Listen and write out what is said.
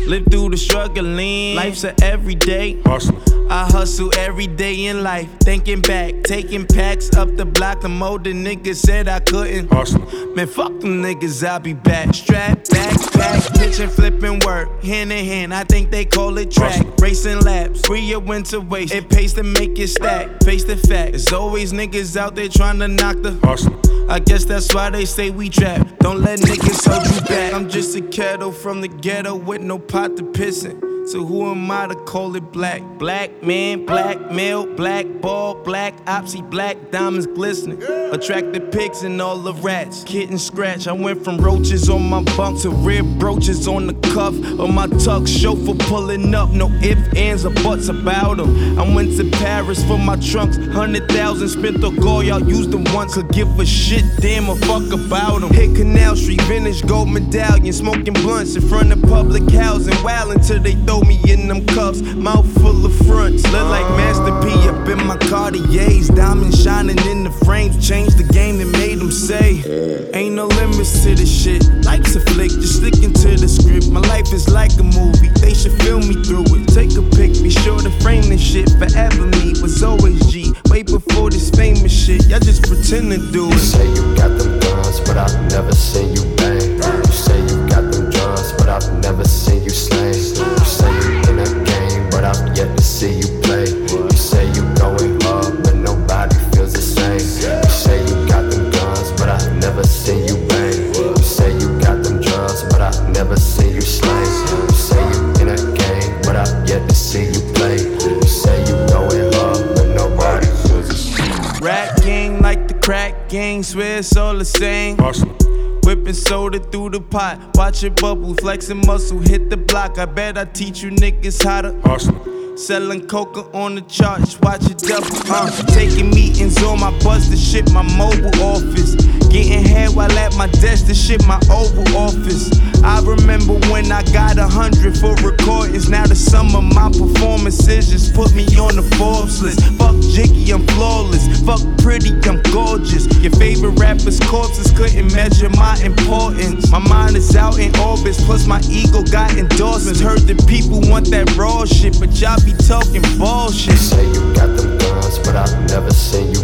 Live through the struggling. Life's a everyday hustle. I hustle every day in life. Thinking back, taking packs up the block. Them older niggas said I couldn't hustle. Man, fuck them niggas, I'll be back. Strap, backpack, pitching, flipping work. Hand in hand, I think they call it track. Racing laps, free your winter waste. It pays to make it stack. Face the fact, there's always niggas out there trying to knock the hustle. I guess that's why they say we trap. Don't let niggas hold you back. I'm just a kettle from the ghetto with no pot to piss in. So who am I to call it black? Black man, black male, black ball, black opsy, black diamonds glistening. Attracted pigs and all the rats. Kitten scratch. I went from roaches on my bunk to rib brooches on the cuff of my tux. Chauffeur pulling up, no ifs, ands, or buts about them. I went to Paris for my trunks. 100,000 spent on gold, y'all used them once. Could give a shit, damn, or fuck about them. Hit Canal Street, vintage gold medallion, smoking blunts in front of public housing. Wild until they throw me in them cuffs, mouth full of fronts. Look like Master P up in my Cartiers. Diamonds shining in the frames, changed the game that made them say ain't no limits to this shit. Life's a flick, just sticking to the script. My life is like a movie, they should film me through it. Take a pic, be sure to frame this shit. Forever me was always G, way before this famous shit. Y'all just pretend to do it. You say you got them guns, but I've never seen you bang. You say you got them drums, but I've never seen you slang. You say you in a game, but I've yet to see you play. You say you going hard, but nobody feels the same. You say you got them guns, but I've never seen you bang. You say you got them drums, but I've never seen you slang. You say you in a game, but I've yet to see you play. You say you going hard, but nobody feels the same. Rap gang like the crack gang, swear it's all the same. Whipping soda through the pot, watch it bubble, flexing muscle, hit the block. I bet I teach you niggas how to hustle. Selling coca on the charts, watch it double. Taking meetings on my bus to ship my mobile office. Getting head while at my desk to ship my Oval Office. I remember when I got 100 for recordings. Now the sum of my performances just put me on the Forbes list. Fuck Jiggy, I'm flawless. Fuck pretty, I'm gorgeous. Your favorite rapper's corpses couldn't measure my importance. My mind is out in orbits, plus my ego got endorsements. Heard that people want that raw shit, but y'all be talking bullshit. You say you got them guns, but I've never seen you